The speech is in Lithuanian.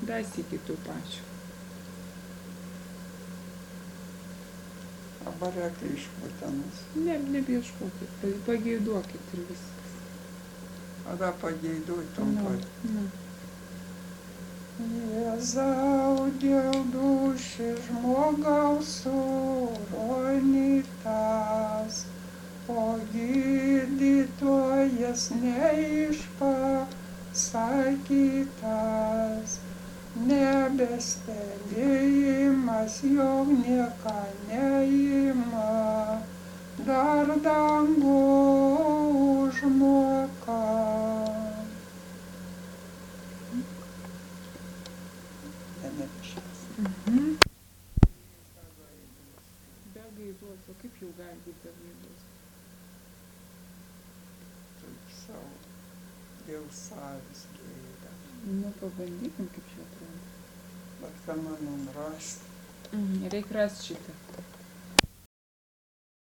Dar sykį tų pačių. Dabar reikia išpūtenas. Ne, nebeieškokit. Pageiduokit ir viskas. Tada pageiduotum pat. Nu. Jėzau, dėl dūšių žmogaus suronytas, o gydytojas neišpasakytas, nebestebėjimas, jog nieka neima, dar dangų užmoka. Be gaidos, o kaip jau gali būti be gaidos? Taip savo, dėl savęs gėda. Nu, pabandykim, kaip čia atrodo. Bet ką manom rasti? Reik rasti šitą.